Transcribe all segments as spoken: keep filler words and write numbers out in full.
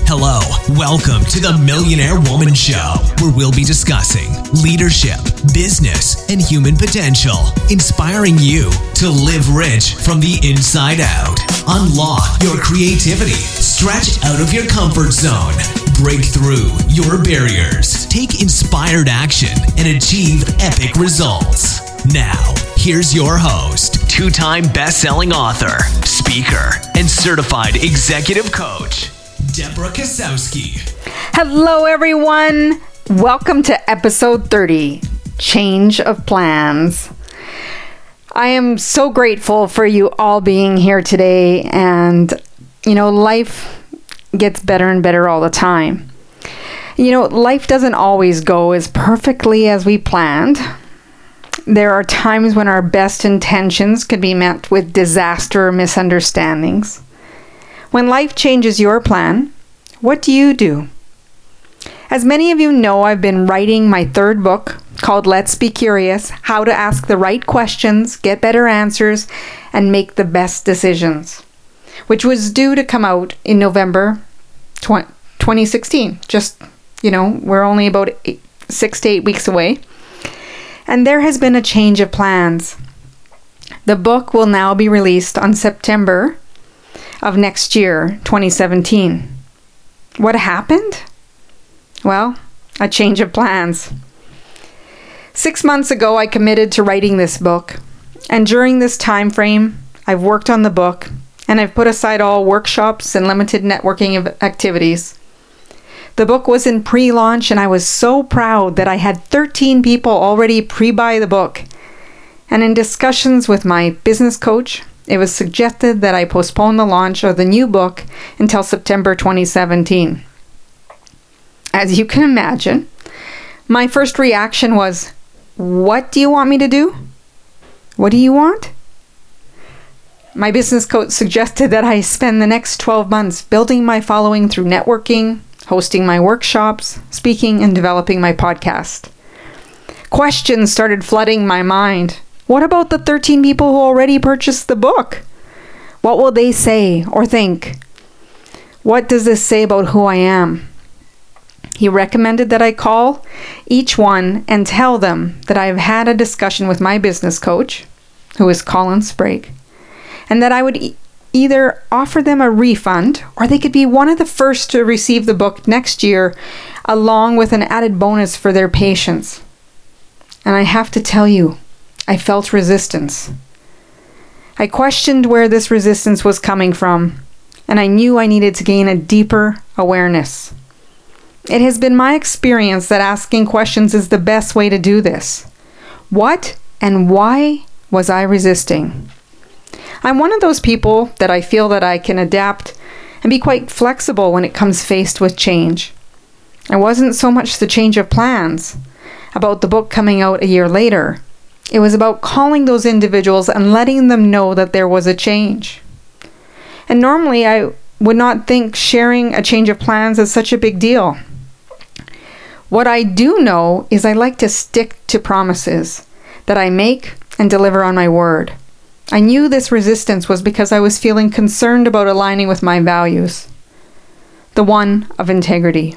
Hello, welcome to the Millionaire Woman Show, where we'll be discussing leadership, business, and human potential, inspiring you to live rich from the inside out. Unlock your creativity, stretch out of your comfort zone, break through your barriers, take inspired action, and achieve epic results. Now, here's your host, two-time best-selling author, speaker, and certified executive coach, Deborah Kasowski. Hello, everyone. Welcome to episode thirty, Change of Plans. I am so grateful for you all being here today. And, you know, life gets better and better all the time. You know, life doesn't always go as perfectly as we planned. There are times when our best intentions could be met with disaster or misunderstandings. When life changes your plan, what do you do? As many of you know, I've been writing my third book called Let's Be Curious: How to Ask the Right Questions, Get Better Answers, and Make the Best Decisions, which was due to come out in November twenty sixteen. Just, you know, we're only about eight, six to eight weeks away. And there has been a change of plans. The book will now be released on September of next year, twenty seventeen. What happened? Well, a change of plans. Six months ago, I committed to writing this book. And during this time frame, I've worked on the book, and I've put aside all workshops and limited networking activities. The book was in pre-launch, and I was so proud that I had thirteen people already pre-buy the book. And in discussions with my business coach, it was suggested that I postpone the launch of the new book until September twenty seventeen. As you can imagine, my first reaction was, "What do you want me to do? What do you want?" My business coach suggested that I spend the next twelve months building my following through networking, hosting my workshops, speaking, and developing my podcast. Questions started flooding my mind. What about the thirteen people who already purchased the book? What will they say or think? What does this say about who I am? He recommended that I call each one and tell them that I have had a discussion with my business coach, who is Colin Sprague, and that I would e- either offer them a refund or they could be one of the first to receive the book next year, along with an added bonus for their patience. And I have to tell you, I felt resistance. I questioned where this resistance was coming from, and I knew I needed to gain a deeper awareness. It has been my experience that asking questions is the best way to do this. What and why was I resisting? I'm one of those people that I feel that I can adapt and be quite flexible when it comes faced with change. It wasn't so much the change of plans about the book coming out a year later. It was about calling those individuals and letting them know that there was a change. And normally I would not think sharing a change of plans is such a big deal. What I do know is I like to stick to promises that I make and deliver on my word. I knew this resistance was because I was feeling concerned about aligning with my values, the one of integrity.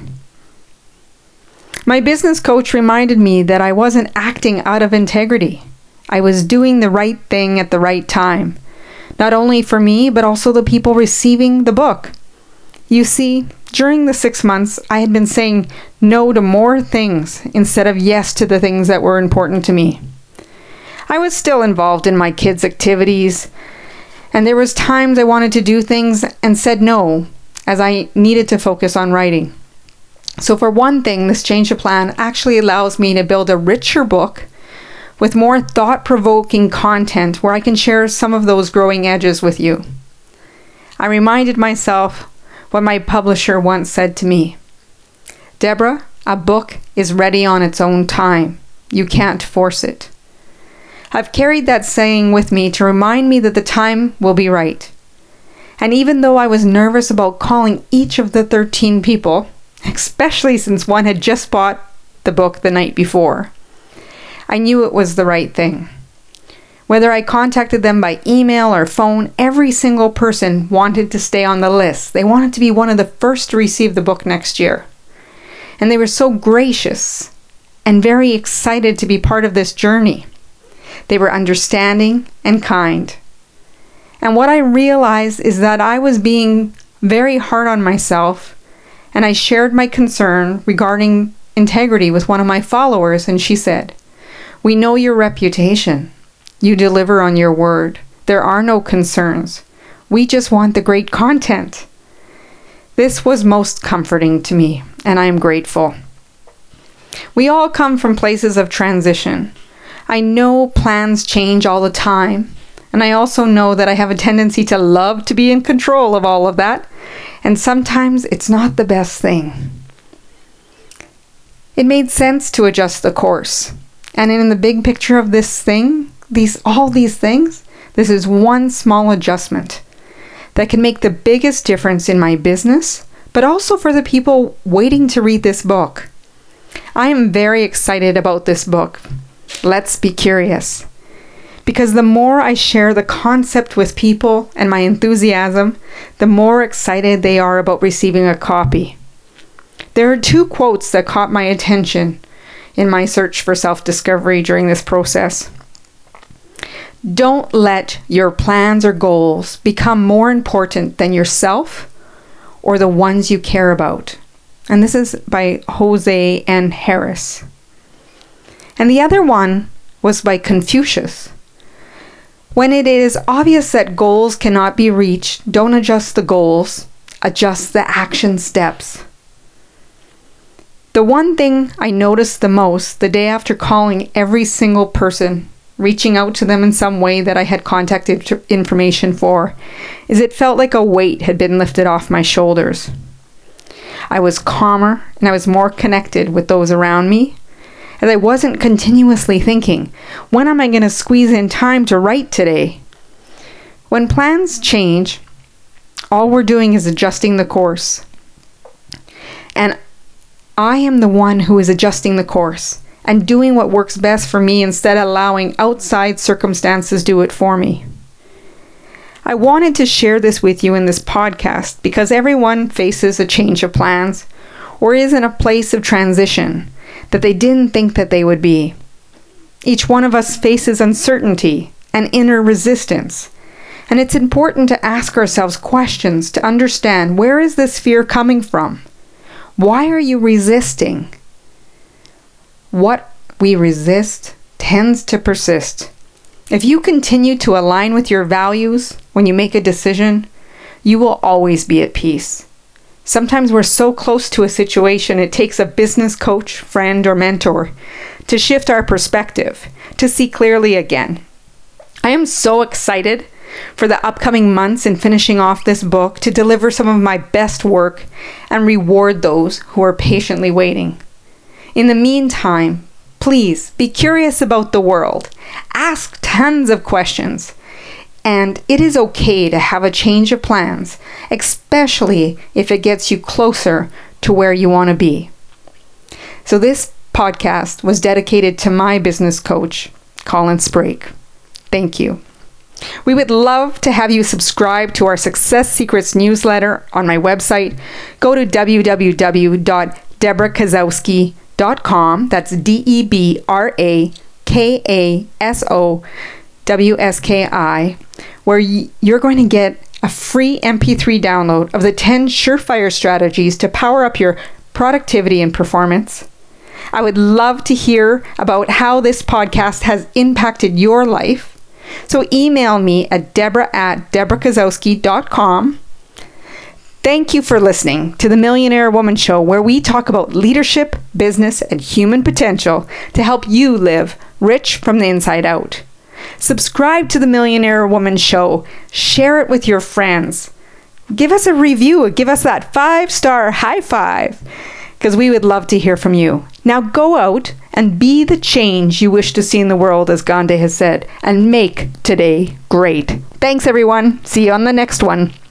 My business coach reminded me that I wasn't acting out of integrity. I was doing the right thing at the right time, not only for me, but also the people receiving the book. You see, during the six months, I had been saying no to more things instead of yes to the things that were important to me. I was still involved in my kids' activities, and there was times I wanted to do things and said no, as I needed to focus on writing. So for one thing, this change of plan actually allows me to build a richer book with more thought-provoking content where I can share some of those growing edges with you. I reminded myself what my publisher once said to me. "Deborah, a book is ready on its own time. You can't force it." I've carried that saying with me to remind me that the time will be right. And even though I was nervous about calling each of the thirteen people, especially since one had just bought the book the night before, I knew it was the right thing. Whether I contacted them by email or phone, every single person wanted to stay on the list. They wanted to be one of the first to receive the book next year. And they were so gracious and very excited to be part of this journey. They were understanding and kind. And what I realized is that I was being very hard on myself, and I shared my concern regarding integrity with one of my followers, and she said, "We know your reputation. You deliver on your word. There are no concerns. We just want the great content." This was most comforting to me, and I am grateful. We all come from places of transition. I know plans change all the time, and I also know that I have a tendency to love to be in control of all of that, and sometimes it's not the best thing. It made sense to adjust the course, and in the big picture of this thing, these all these things, this is one small adjustment that can make the biggest difference in my business, but also for the people waiting to read this book. I am very excited about this book. Let's be curious. Because the more I share the concept with people and my enthusiasm, the more excited they are about receiving a copy. There are two quotes that caught my attention in my search for self-discovery during this process. Don't let your plans or goals become more important than yourself or the ones you care about. And this is by Jose N. Harris. And the other one was by Confucius. When it is obvious that goals cannot be reached, don't adjust the goals, adjust the action steps. The one thing I noticed the most the day after calling every single person, reaching out to them in some way that I had contact information for, is it felt like a weight had been lifted off my shoulders. I was calmer and I was more connected with those around me, as I wasn't continuously thinking, when am I going to squeeze in time to write today? When plans change, all we're doing is adjusting the course. And I am the one who is adjusting the course and doing what works best for me instead of allowing outside circumstances do it for me. I wanted to share this with you in this podcast because everyone faces a change of plans or is in a place of transition that they didn't think that they would be. Each one of us faces uncertainty and inner resistance, and it's important to ask ourselves questions to understand, where is this fear coming from? Why are you resisting? What we resist tends to persist. If you continue to align with your values when you make a decision, you will always be at peace. Sometimes we're so close to a situation, it takes a business coach, friend, or mentor to shift our perspective, to see clearly again. I am so excited for the upcoming months in finishing off this book to deliver some of my best work and reward those who are patiently waiting. In the meantime, please be curious about the world. Ask tons of questions. And it is okay to have a change of plans, especially if it gets you closer to where you want to be. So this podcast was dedicated to my business coach, Colin Sprague. Thank you. We would love to have you subscribe to our Success Secrets newsletter on my website. Go to w w w dot debra kasowski dot com. That's D E B R A K A S O W S K I, where you're going to get a free M P three download of the ten surefire strategies to power up your productivity and performance. I would love to hear about how this podcast has impacted your life. So email me at debra at debra kasowski dot com. Thank you for listening to the Millionaire Woman Show, where we talk about leadership, business, and human potential to help you live rich from the inside out. Subscribe to the Millionaire Woman Show. Share it with your friends. Give us a review. Give us that five-star high five, because we would love to hear from you. Now go out and be the change you wish to see in the world, as Gandhi has said, and make today great. Thanks, everyone. See you on the next one.